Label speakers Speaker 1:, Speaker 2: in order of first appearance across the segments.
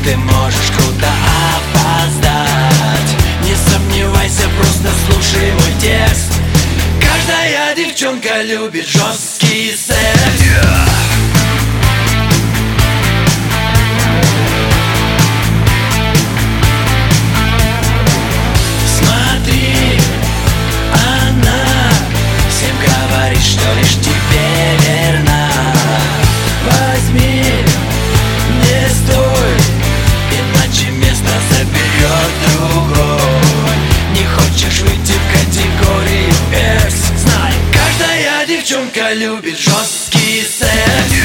Speaker 1: ты можешь круто опоздать. Не сомневайся, просто слушай мой текст. Каждая девчонка любит жесткий секс. Смотри, она всем говорит, что лишь тебе верна. Возьми, не стой, иначе место заберет другой. Не хочешь выйти в категорию экс? Знай, каждая девчонка любит жесткий секс.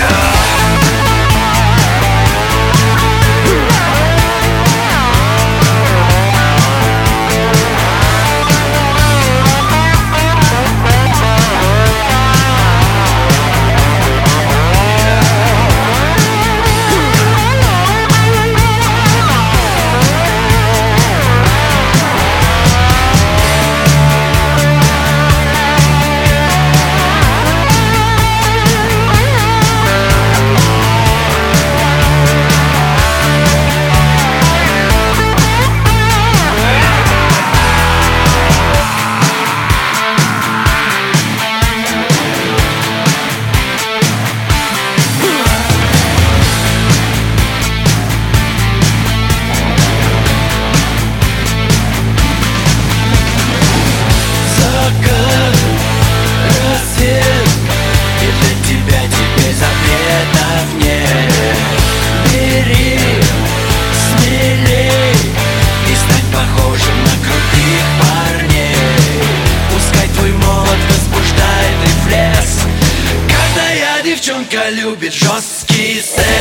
Speaker 1: Девчонка любит жесткий секс.